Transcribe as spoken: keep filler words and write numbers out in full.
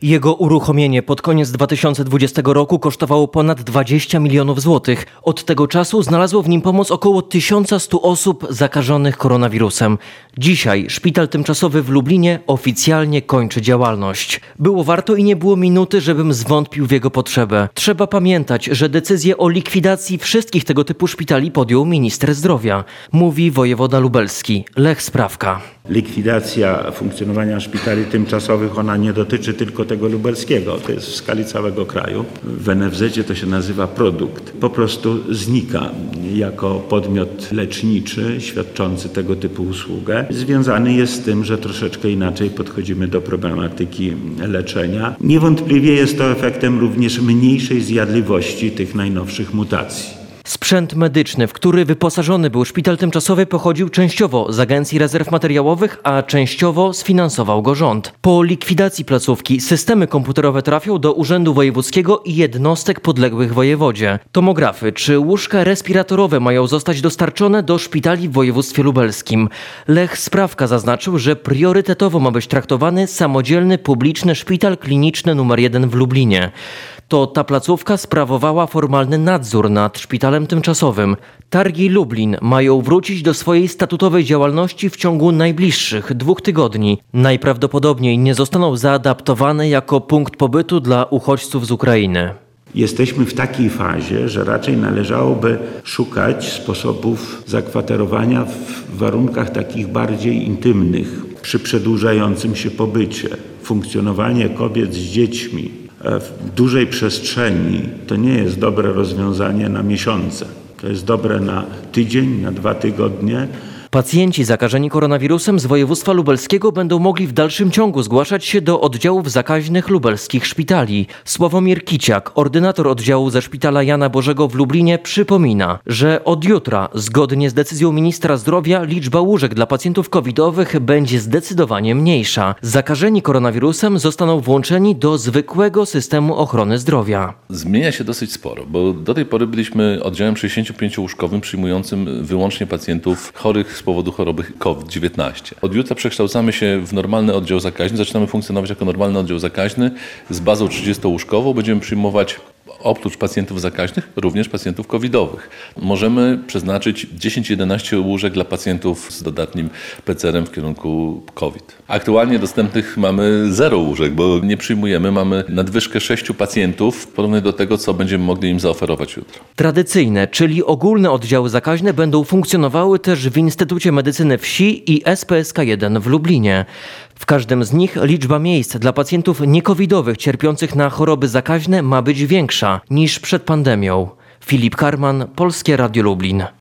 Jego uruchomienie pod koniec dwa tysiące dwudziestego roku kosztowało ponad dwadzieścia milionów złotych. Od tego czasu znalazło w nim pomoc około tysiąc sto osób zakażonych koronawirusem. Dzisiaj szpital tymczasowy w Lublinie oficjalnie kończy działalność. Było warto i nie było minuty, żebym zwątpił w jego potrzebę. Trzeba pamiętać, że decyzję o likwidacji wszystkich tego typu szpitali podjął minister zdrowia, mówi wojewoda lubelski Lech Sprawka. Likwidacja funkcjonowania szpitali tymczasowych, ona nie dotyczy tylko tego lubelskiego, to jest w skali całego kraju. W en ef zecie to się nazywa produkt. Po prostu znika jako podmiot leczniczy świadczący tego typu usługę. Związany jest z tym, że troszeczkę inaczej podchodzimy do problematyki leczenia. Niewątpliwie jest to efektem również mniejszej zjadliwości tych najnowszych mutacji. Sprzęt medyczny, w który wyposażony był szpital tymczasowy, pochodził częściowo z Agencji Rezerw Materiałowych, a częściowo sfinansował go rząd. Po likwidacji placówki systemy komputerowe trafią do Urzędu Wojewódzkiego i jednostek podległych wojewodzie. Tomografy czy łóżka respiratorowe mają zostać dostarczone do szpitali w województwie lubelskim. Lech Sprawka zaznaczył, że priorytetowo ma być traktowany samodzielny publiczny szpital kliniczny numer jeden w Lublinie. To ta placówka sprawowała formalny nadzór nad szpitalem tymczasowym. Targi Lublin mają wrócić do swojej statutowej działalności w ciągu najbliższych dwóch tygodni. Najprawdopodobniej nie zostaną zaadaptowane jako punkt pobytu dla uchodźców z Ukrainy. Jesteśmy w takiej fazie, że raczej należałoby szukać sposobów zakwaterowania w warunkach takich bardziej intymnych, przy przedłużającym się pobycie. Funkcjonowanie kobiet z dziećmi w dużej przestrzeni to nie jest dobre rozwiązanie na miesiące. To jest dobre na tydzień, na dwa tygodnie. Pacjenci zakażeni koronawirusem z województwa lubelskiego będą mogli w dalszym ciągu zgłaszać się do oddziałów zakaźnych lubelskich szpitali. Sławomir Kiciak, ordynator oddziału ze szpitala Jana Bożego w Lublinie, przypomina, że od jutra, zgodnie z decyzją ministra zdrowia, liczba łóżek dla pacjentów covidowych będzie zdecydowanie mniejsza. Zakażeni koronawirusem zostaną włączeni do zwykłego systemu ochrony zdrowia. Zmienia się dosyć sporo, bo do tej pory byliśmy oddziałem sześćdziesięciopięciołóżkowym przyjmującym wyłącznie pacjentów chorych z powodu choroby COVID dziewiętnaście. Od jutra przekształcamy się w normalny oddział zakaźny, zaczynamy funkcjonować jako normalny oddział zakaźny z bazą trzydziestołóżkową. Będziemy przyjmować oprócz pacjentów zakaźnych również pacjentów covidowych. Możemy przeznaczyć dziesięć jedenaście łóżek dla pacjentów z dodatnim pe ce erem w kierunku COVID. Aktualnie dostępnych mamy zero łóżek, bo nie przyjmujemy. Mamy nadwyżkę sześciu pacjentów w porównaniu do tego, co będziemy mogli im zaoferować jutro. Tradycyjne, czyli ogólne oddziały zakaźne będą funkcjonowały też w Instytucie Medycyny Wsi i es pe es ka jeden w Lublinie. W każdym z nich liczba miejsc dla pacjentów niekowidowych cierpiących na choroby zakaźne ma być większa niż przed pandemią. Filip Karman, Polskie Radio Lublin.